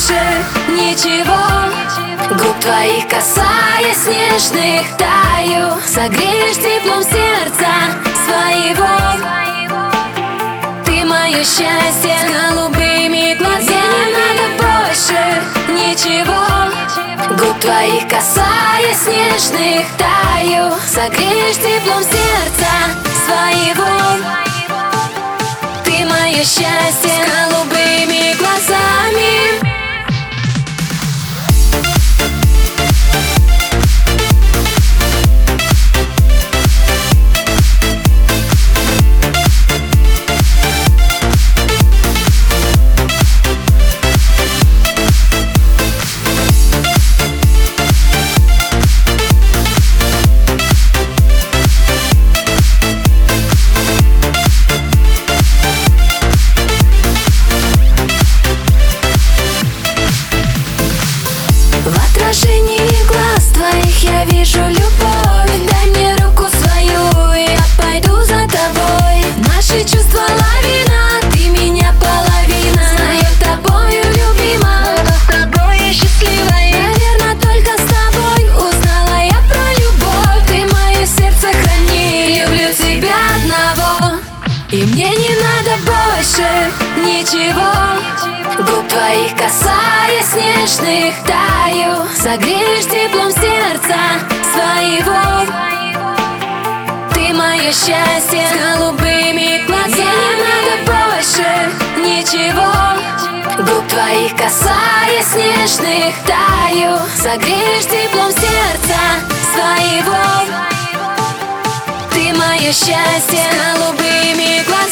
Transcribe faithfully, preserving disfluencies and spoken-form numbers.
больше ничего. Губ твоих касаясь нежных таю, согреешь теплом сердца своего. Ты мое счастье с голубыми глазами. Не надо больше ничего. Губ твоих касаясь нежных таю, согреешь теплом сердца своего. Ты мое счастье с голубыми глазами. В отражении глаз твоих я вижу любовь. Дай мне руку свою, и я пойду за тобой. Наши чувства лавина, ты меня половина. Знаю, тобою любима, буду с тобой я счастливая. Наверно, только с тобой узнала я про любовь. Ты мое сердце храни, люблю тебя одного. И мне не надо больше ничего. Губ твоих касаясь нежных таю, согреешь теплом сердца своего. Ты мое счастье с голубыми глазами. Не надо больше ничего. Губ твоих касаясь нежных таю, согреешь теплом сердца своего. Ты мое счастье с голубыми глазами.